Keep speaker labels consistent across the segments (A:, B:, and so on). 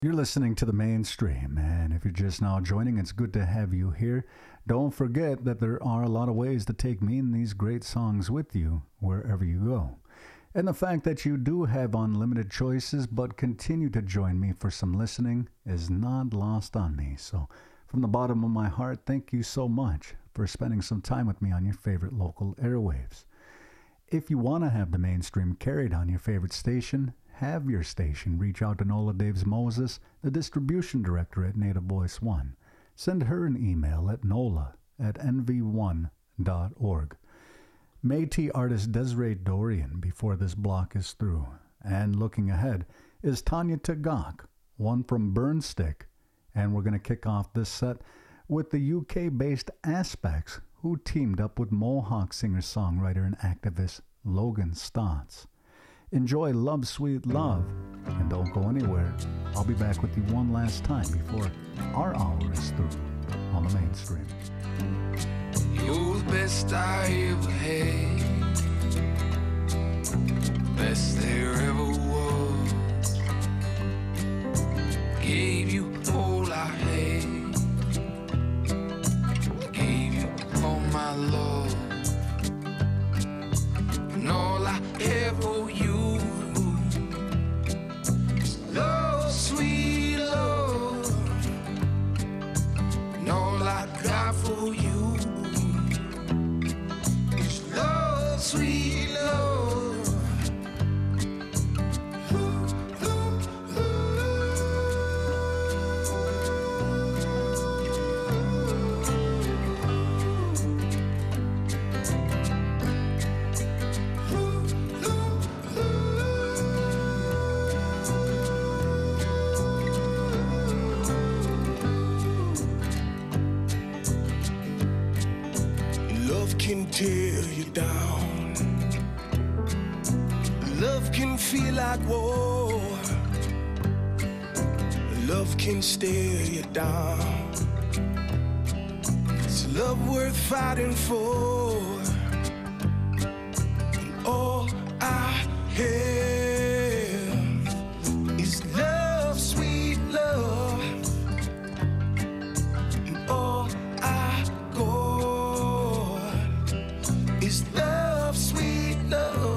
A: You're listening to the mainstream, and if you're just now joining, it's good to have you here. Don't forget that there are a lot of ways to take me and these great songs with you wherever you go. And the fact that you do have unlimited choices but continue to join me for some listening is not lost on me. So, from the bottom of my heart, thank you so much for spending some time with me on your favorite local airwaves. If you want to have the mainstream carried on your favorite station, have your station reach out to Nola Daves Moses, the distribution director at Native Voice One. Send her an email at nola@nv1.org. Métis artist Desiree Dorian before this block is through. And looking ahead is Tanya Tagaq, one from Burnstick. And we're going to kick off this set with the UK-based Aspects, who teamed up with Mohawk singer-songwriter and activist Logan Stotts. Enjoy Love Sweet Love, and don't go anywhere. I'll be back with you one last time before our hour is through on the mainstream.
B: You're the best I ever had, best there ever was. Gave you all I had, gave you all my love, and all I ever owe you is love, sweet love, and all I got for you. Sweet love, love can tear you down. Love can feel like war. Love can stare you down. It's love worth fighting for. And all I have is love, sweet love. And all I got is love, sweet love.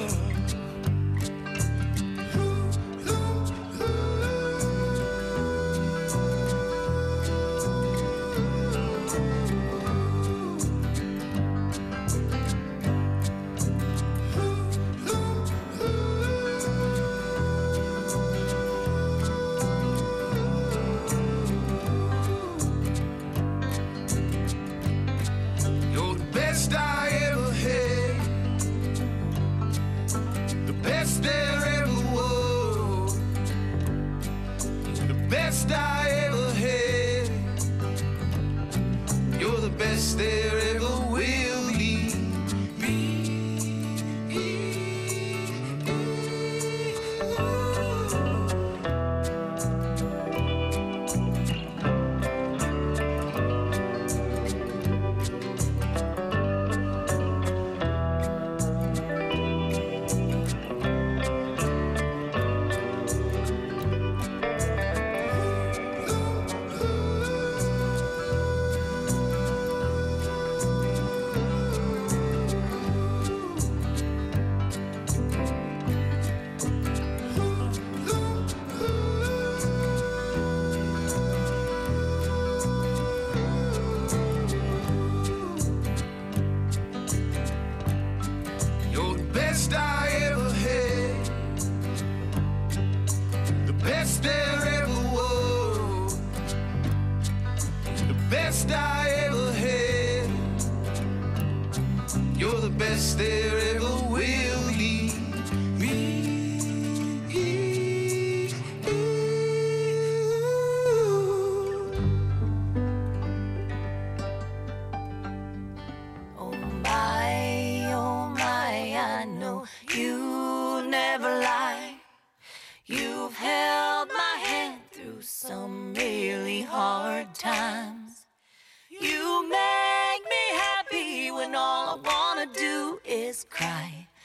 B: There ever will be.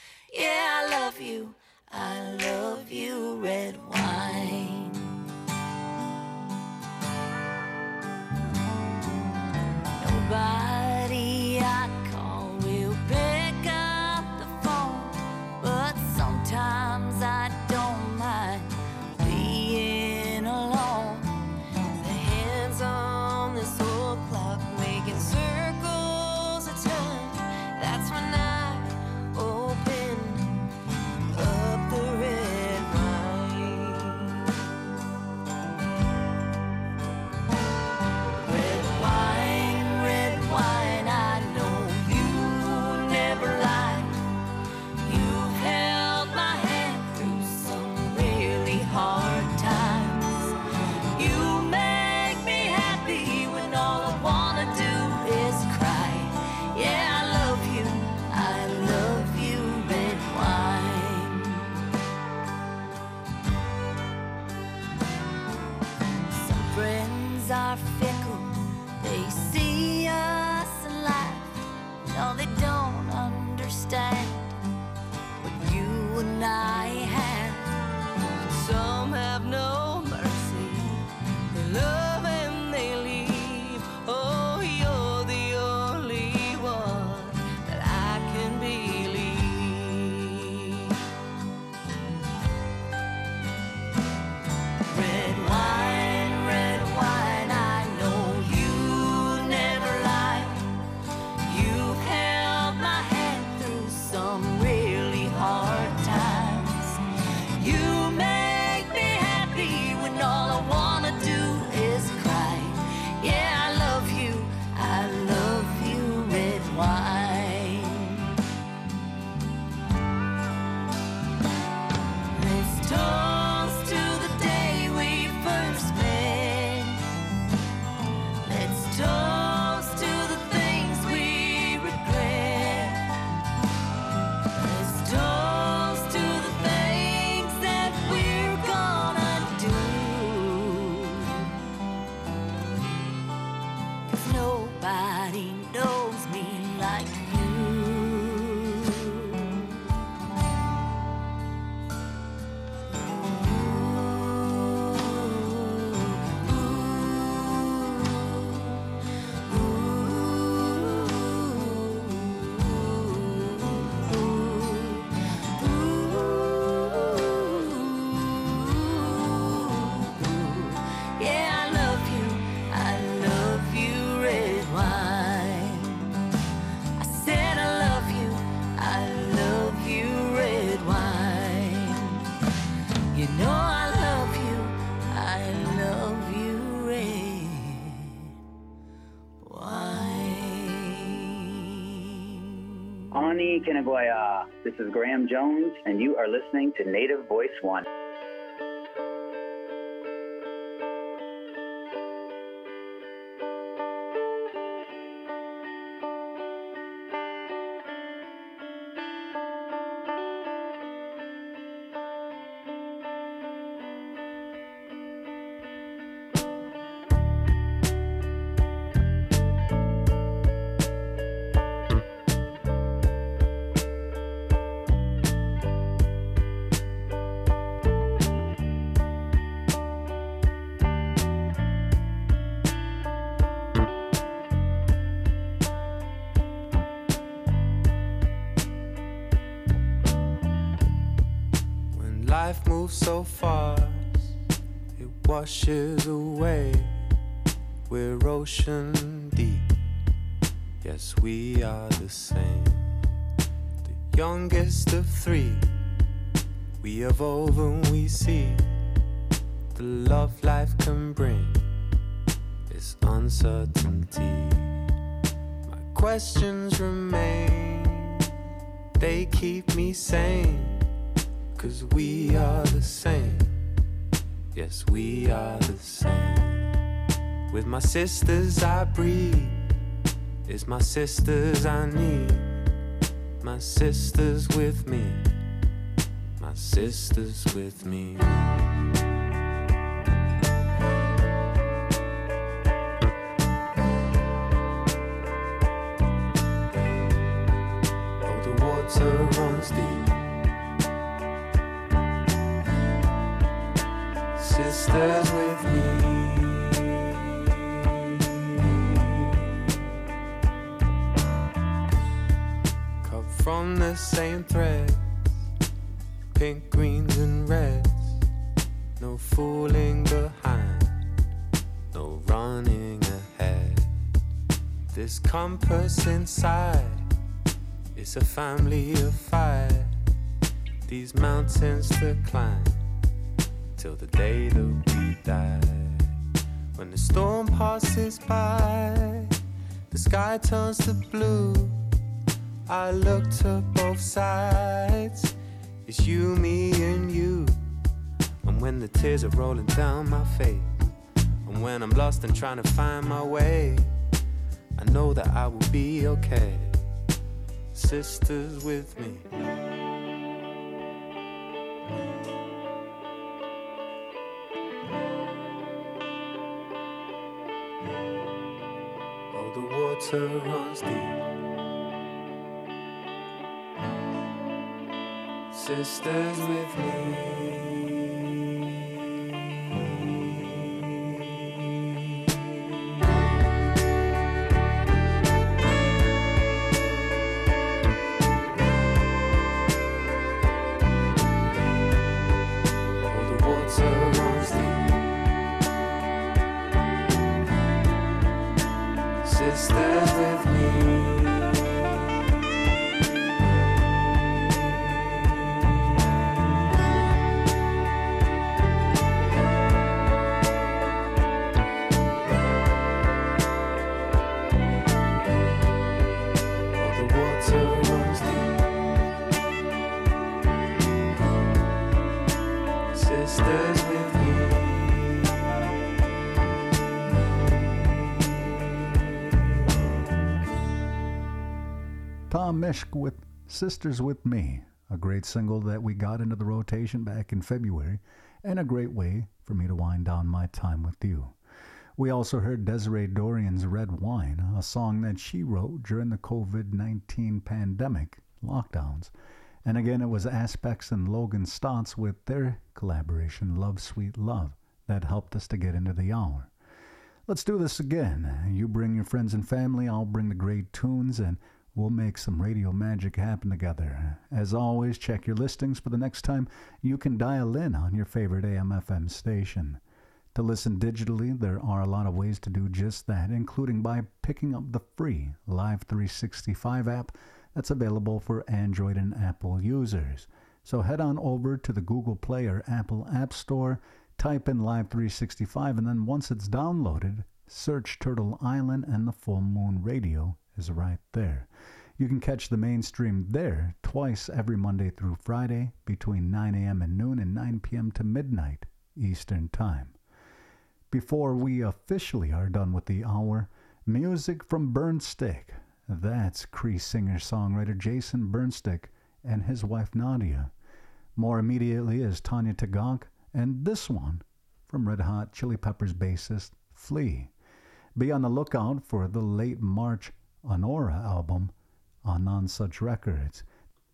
C: I love you, red wine. eyes are fickle. They see us and laugh. No, they don't understand what you and I have. Some have no mercy. They love and they leave. Oh, you're the only one that I can believe. Red wine, I know you never lie. You held my hand through some really hard times. You make me happy when all I wanna do is cry. Yeah, I love you, red wine. Let's toast to the day we first met. Let's toast to the things we regret. Let's toast to the things that we're gonna do. 'Cause nobody knows me like you. Yeah, I love you, red wine. I said I love you, red wine. You know I love you, red wine.
D: Ani Kinagoya. This is Graham Jones, and you are listening to Native Voice One.
B: When life moves so fast, it washes away. We're ocean deep. Yes, we are the same. The youngest of three. We evolve and we see the love life can bring. It's uncertainty. My questions remain. They keep me sane. 'Cause we are the same. Yes, we are the same. With my sisters I breathe. It's my sisters I need. My sisters with me. My sisters with me. Oh, the water runs deep. Sisters with me. Cut from the same thread. Pink, greens and reds. No fooling behind. No running ahead. This compass inside is a family of five. These mountains to climb till the day that we die. When the storm passes by, the sky turns to blue. I look to both sides. It's you, me, and you. And when the tears are rolling down my face, and when I'm lost and trying to find my way, I know that I will be okay. Sisters with me. Oh, the water runs deep. Sisters with me. Sisters with me. Oh, the water runs deep. Sisters with me.
A: Tom Misch with Sisters With Me, a great single that we got into the rotation back in February, and a great way for me to wind down my time with you. We also heard Desiree Dorian's Red Wine, a song that she wrote during the COVID-19 pandemic lockdowns. And again, it was Aspects and Logan Stotts with their collaboration, Love Sweet Love, that helped us to get into the hour. Let's do this again. You bring your friends and family, I'll bring the great tunes, and we'll make some radio magic happen together. As always, check your listings for the next time you can dial in on your favorite AM/FM station. To listen digitally, there are a lot of ways to do just that, including by picking up the free Live 365 app that's available for Android and Apple users. So head on over to the Google Play or Apple App Store, type in Live 365, and then once it's downloaded, search Turtle Island and the Full Moon Radio is right there. You can catch the mainstream there twice every Monday through Friday between 9 a.m. and noon and 9 p.m. to midnight Eastern Time. Before we officially are done with the hour, music from Burnstick. That's Cree singer-songwriter Jason Burnstick and his wife Nadia. More immediately is Tanya Tagaq, and this one from Red Hot Chili Peppers bassist Flea. Be on the lookout for the late March Honora album on Nonsuch Records.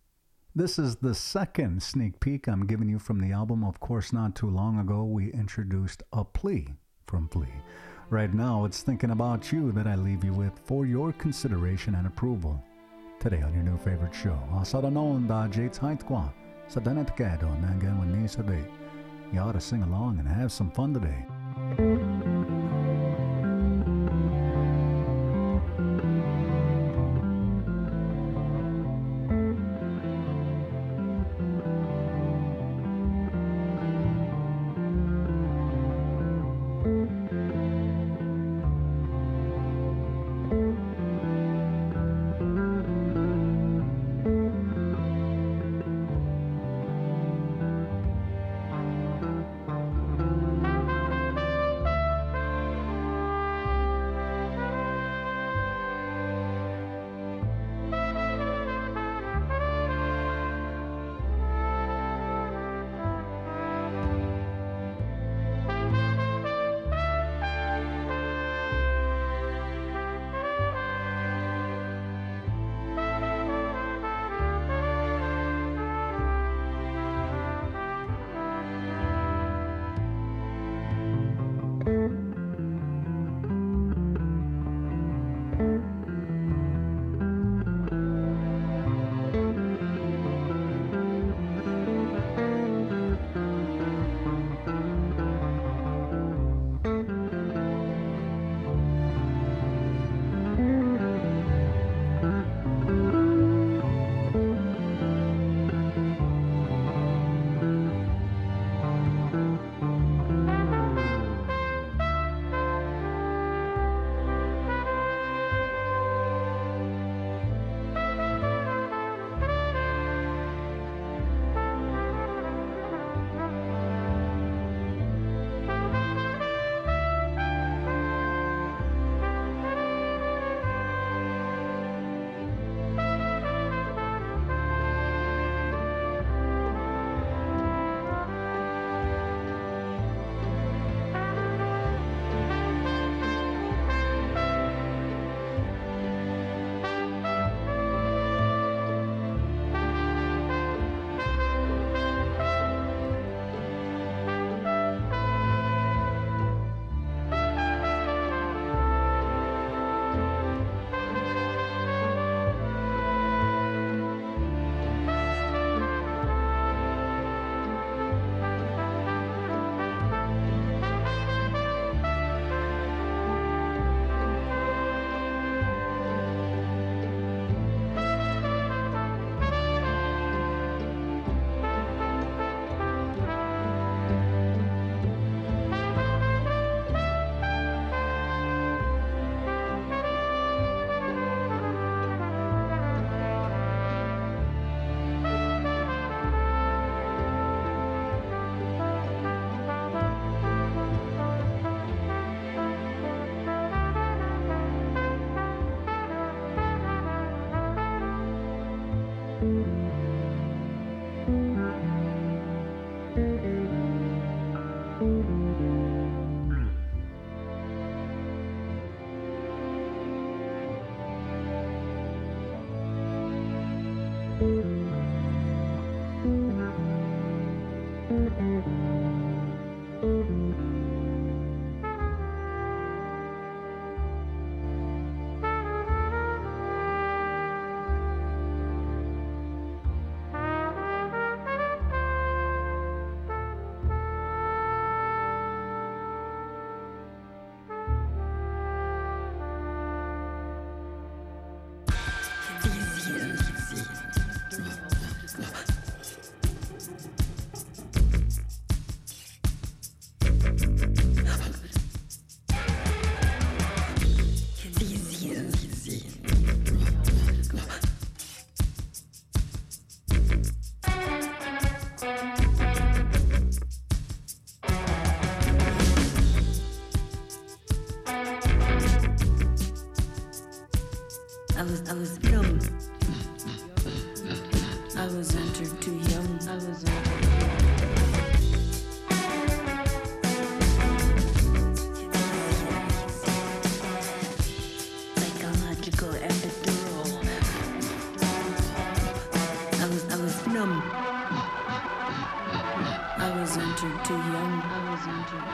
A: This is the second sneak peek I'm giving you from the album. Of course, not too long ago, we introduced A Plea from Flea. Right now, it's Thinking About You that I leave you with for your consideration and approval. Today on your new favorite show, Asada Nonda Jates Haitkwa, Sadanet Kado, Nangan Wanisa Day. You ought to sing along and have some fun today.
C: was young. I was entered too young. I was psychological epidural. I was numb. I was entered too young. I was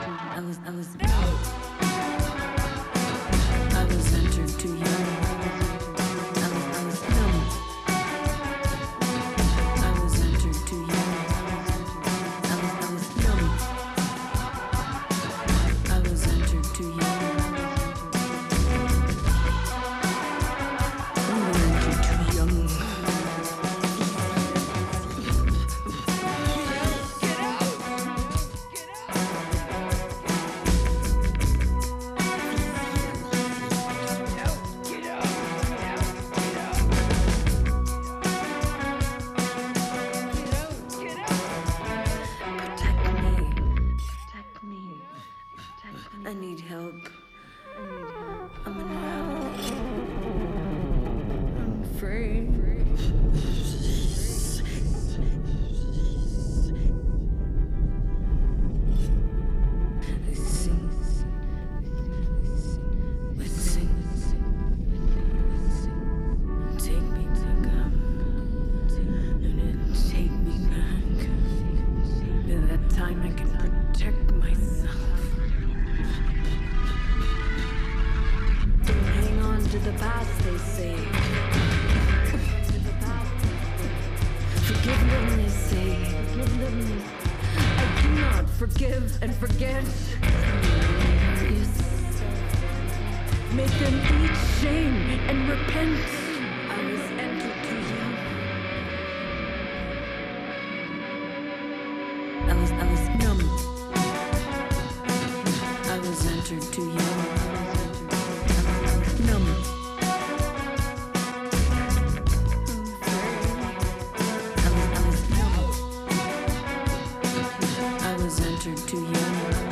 C: entered too young. I was numb. I was entered too young. I was numb. I was entered too young. I was entered too young. I need help. I'm in hell. I'm afraid. Take me back. By that time I can protect myself. Hang on to the past, they say. Forgive them, they say. I do not forgive and forget. Yes. Make them eat shame and repent. I was entered too young. I was numb. I was entered too young. Numb. I was numb. I was entered too young.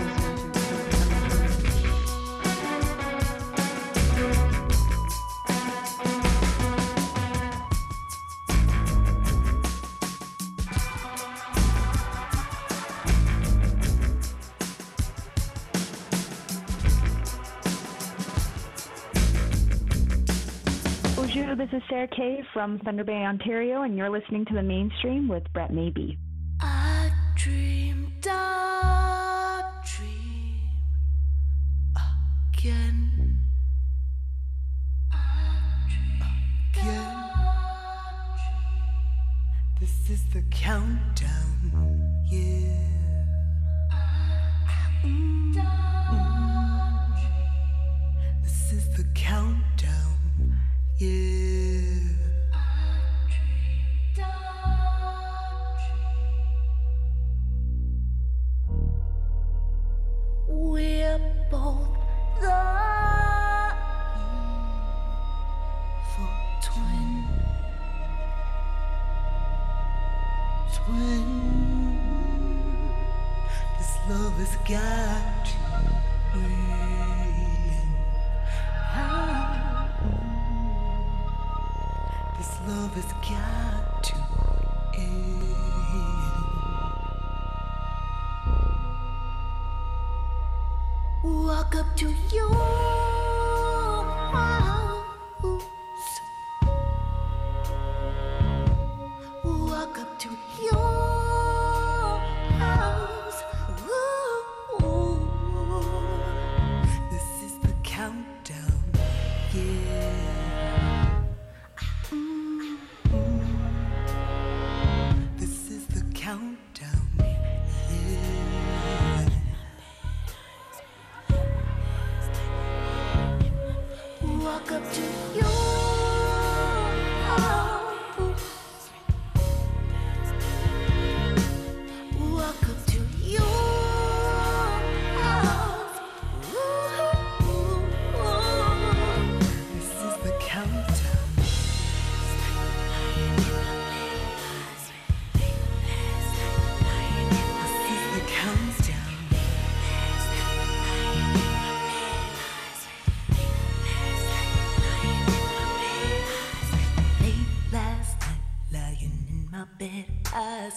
E: Bonjour, this is Sarah Kay from Thunder Bay, Ontario, and you're listening to The Mainstream with Brett Maybe.
C: I dreamed a dream again.
F: This is the countdown, yeah. This is the countdown, yeah.
C: We're both the
F: twin. This love has got to end. This love has got to end.
C: walk up to your house. Walk up to your house. Ooh.
F: This is the countdown, yeah. This is the countdown, yeah.
C: Walk up to your house.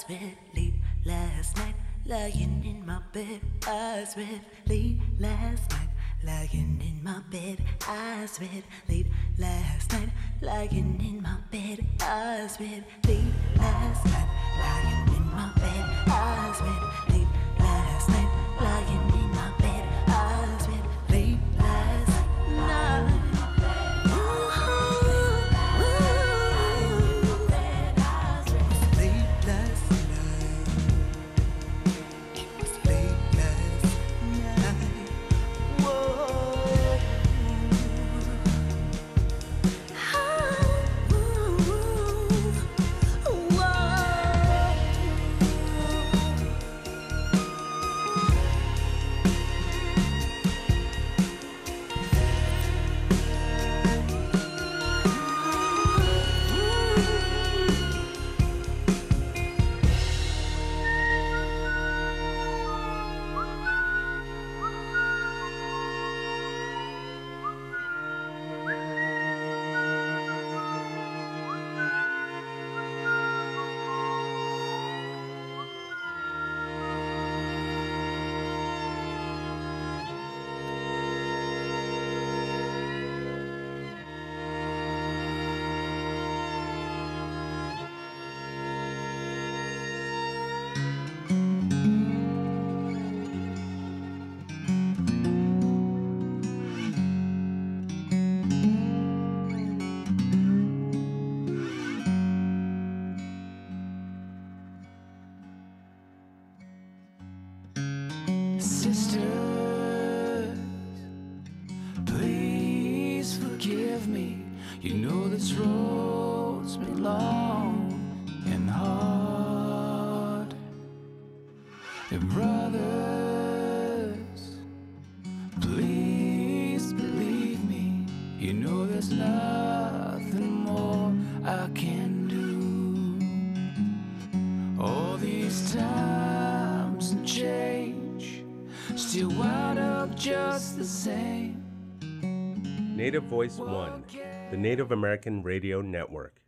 F: eyes red late last night, lying in my bed. Eyes red late last night, lying in my bed. Eyes red late last night, lying in my bed. Eyes red late last night, lying in my bed. Eyes red late last night, lying in my bed. Eyes red late last night.
G: Sisters, please forgive me. You know this road's been long and hard. And brothers, please believe me. You know there's nothing more I can do. All these times and change still wound up just the same.
H: Native Voice One, the Native American Radio Network.